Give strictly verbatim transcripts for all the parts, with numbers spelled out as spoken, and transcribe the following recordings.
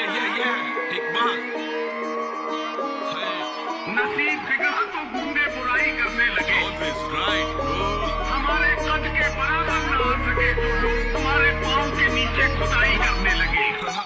yeah, yeah. Iqbal नसीब बिगड़ा तो गुंडे बुराई करने लगे। always right, bro. हमारे कद के बराबर न आ सके तो लोग तुम्हारे पाँव के नीचे खुदाई करने लगे।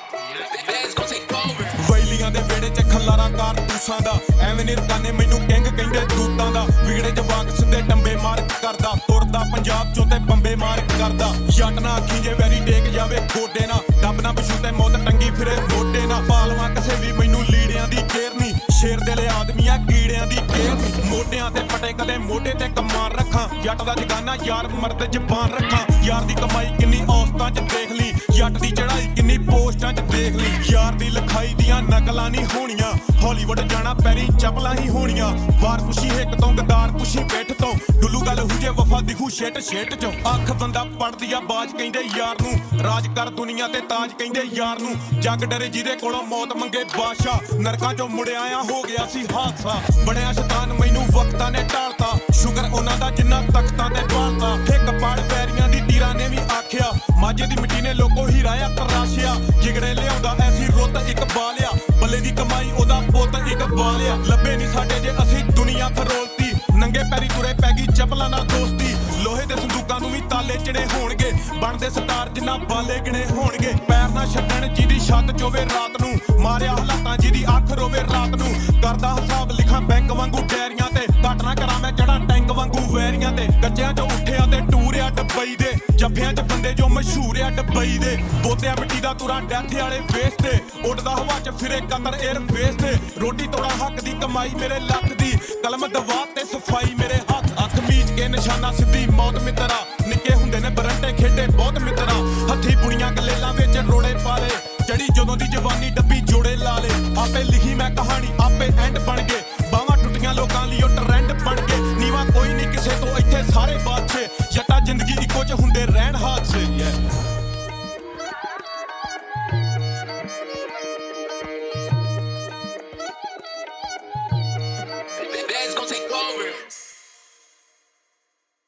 ਵੈਲੀਆਂ ਦੇ ਵਿਹੜੇ 'ਚ ਖੱਲਾਰਾ ਕਾਰਤੂਸਾਂ ਦਾ ਐਵੇਂ ਨਿਰਕਾਨੇ ਮੈਨੂੰ ਕਿੰਗ ਕਹਿੰਦੇ ਦੂਤਾਂ ਦਾ ਵਿਗੜੇ ਜਵਾਕ ਸਿੱਧੇ ਟੰਬੇ ਮਾਰਕ ਕਰਦਾ ਤੁਰਦਾ ਪੰਜਾਬ ਚੋਂ ਤੇ ਬੰਬੇ ਮਾਰਕ ਕਰਦਾ ਜੱਟ ਨਾ ਅੱਖੀ ਜੇ ਵੈਰੀ ਟੇਕ ਜਾਵੇ ਗੋਡੇ ਨਾ ਡੱਬ ਨਾ ਪਸ਼ੂ ਤੇ ਮੌਤ ਟੰਗੀ ਫਿਰੇ ਮੋਢੇ ਨਾ ਪਾਲਵਾ ਕਿਸੇ ਵੀ ਮੈਨੂੰ ਲੀੜਿਆਂ ਦੀ ਕੇਰ ਨਹੀਂ ਸ਼ੇਰ ਦੇ ਲਈ ਆਦਮੀਆਂ ਕੀੜਿਆਂ ਦੀ ਕੇਰ ਨਹੀਂ ਮੋਢਿਆਂ ਤੇ ਪਟੇ ਕਦੇ ਮੋਢੇ ਤੇ ਕਮਾਨ ਰੱਖਾਂ ਜੱਟ ਦਾ ਜਗਾਨਾ ਯਾਰ ਮਰਦ ਜ਼ਬਾਨ ਰੱਖਾਂ ਯਾਰ ਦੀ ਕਮਾਈ ਕਿੰਨੀ ਔਸਤਾਂ 'ਚ ਦੇਖ ਲਈ ਜੱਟ ਦੀ ਚੜਾਈ ਕਿੰਨੀ ਪੋਸਟਾਂ 'ਚ ਦੇਖ ਲਈ ਯਾਰ ਦੀ ਲਿਖਾਈ ਦੀਆਂ ਨਕਲਾਂ ਨਹੀਂ ਹੋਣੀਆਂ ਹਾਲੀਵੁੱਡ ਜਾਣਾ ਪੈਰੀ ਚੱਪਲਾਂ ਹੀ ਹੋਣੀਆਂ ਵਾਰ ਪੁਸ਼ੀ ਹਿੱਕ ਤੋਂ ਗਦਾਰ ਪੁਸ਼ੀ ਪਿੱਠ ਤੋਂ ਡੁੱਲੂ ਗੱਲ ਹੁਜੇ ਵਫਾ ਦਿਖੂ ਛੇਟ ਛੇਟ 'ਚੋਂ ਅੱਖ ਬੰਦਾ ਪੜਦੀ ਆ ਬਾਜ ਕਹਿੰਦੇ ਯਾਰ ਨੂੰ ਰਾਜ ਕਰ ਦੁਨੀਆ ਤੇ ਤਾਜ ਕਹਿੰਦੇ ਯਾਰ ਨੂੰ ਜੱਗ ਡਰੇ ਜਿਹਦੇ ਕੋਲੋਂ ਮੌਤ ਮੰਗੇ ਬਾਦਸ਼ਾਹ ਨਰਕਾਂ 'ਚੋਂ ਮੁੜਿਆ ਆ ਹੋ ਗਿਆ ਸੀ ਹਾਦਸਾ ਬਣਿਆ ਸ਼ੈਤਾਨ ਮੈਨੂੰ ਵਕਤਾਂ ਨੇ ਢਾਲਤਾ ਸ਼ੁਕਰ ਉਹਨਾਂ ਦਾ ਜਿੰਨਾ ਤਖਤਾਂ ਤੇ ਬਾਲਤਾ ਹਿੱਕ ਪੜ ਵੈਰੀਆਂ ਦੀ ਤੀਰਾਂ ਨੇ ਵੀ ਆਖਿਆ ਮਾਝੇ ਦੀ ਮਿੱਟੀ ਨੇ ਲੋਕੋ ਹੀਰਾਇਆ ਤਰਾਸ਼ਿਆ ਜਿਗੜੇ ਲਿਆਉਂਦਾ ਐਸੀ ਰੁੱਤ ਇੱਕ ਬਾਲਿਆ ਬੱਲੇ ਦੀ ਕਮਾਈ ਉਹਦਾ ਪੁੱਤ ਇੱਕ ਬਾਲਿਆ ਲੱਭੇ ਨਹੀਂ ਸਾਡੇ ਜੇ ਅਸੀਂ ਦੁਨੀਆ ਫਰੋਲਤੀ ਨੰਗੇ ਪੈਰੀ ਤੁਰੇ ਪੈ ਗਈ ਚੱਪਲਾਂ ਨਾਲ ਦੋਸਤੀ ਲੋਹੇ ਦੇ ਸੰਦੂਕਾਂ ਨੂੰ ਵੀ ਤਾਲੇ ਚੜੇ ਹੋਣਗੇ ਬਣਦੇ ਸਟਾਰ ਜਿੰਨਾ ਬਾਲੇ ਗਿਣੇ ਹੋਣਗੇ ਪੈਰ ਨਾ ਛੱਡਣ ਜਿਹਦੀ ਛੱਤ ਚੋਵੇ ਰਾਤ ਨੂੰ ਮਾਰਿਆ ਹਾਲਾਤਾਂ ਜਿਹਦੀ ਅੱਖ ਰੋਵੇ ਰਾਤ ਨੂੰ ਕਰਦਾ ਹਿਸਾਬ ਲਿਖਾਂ ਬੈਂਕ ਵਾਂਗੂ ਡੈਰੀਆਂ ਤੇ ਘੱਟ ਨਾ ਕਰਾਂ ਮੈਂ ਚੜਾ ਟੈਂਕ ਵਾਂਗੂ ਵੈਰੀਆਂ ਤੇ ਗੱਜਿਆਂ 'ਚ ਉੱਠਿਆ ਤੇ ਟੂਰਿਆ ਡੱਬਈ ਦੇ ਜੱਫਿਆਂ 'ਚ ਬੰਦੇ ਜੋ ਮਸ਼ਹੂਰ ਆ ਡੱਬਈ ਦੇ ਬੋਤਿਆਂ ਮਿੱਟੀ ਦਾ ਤੁਰਾਂ ਡੈਥ ਵਾਲੇ ਫੇਸ ਤੇ ਉੱਡਦਾ ਹਵਾ 'ਚ ਫਿਰੇ ਕਤਰ 에ਅਰ ਫੇਸ ਤੇ ਰੋਟੀ ਤੋੜਾ ਹੱਕ ਦੀ ਕਮਾਈ ਮੇਰੇ ਲੱਕ ਦੀ ਕਲਮ ਦਵਾ ਤੇ ਸਫਾਈ ਮੇਰੇ ਹੱਥ ਅੱਖ ਮੀਚ ਕੇ ਨਿਸ਼ਾਨਾ ਸਿੱਧੀ ਮੌਤ ਮਿੱਤਰਾ ਨਿੱਕੇ ਹੁੰਦੇ ਨੇ ਬਰੰਟੇ ਖੇਡੇ ਬਹੁਤ ਮਿੱਤਰਾ ਹੱਥੀ ਬੁਣੀਆਂ ਗਲੇਲਾਂ ਵਿੱਚ